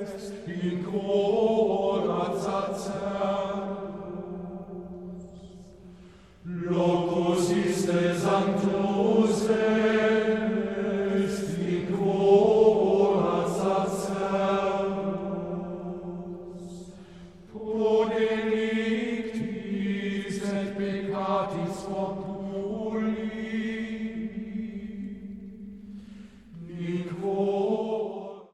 in corazza locus iste sanctus est in corazza pro delictis et peccatis opus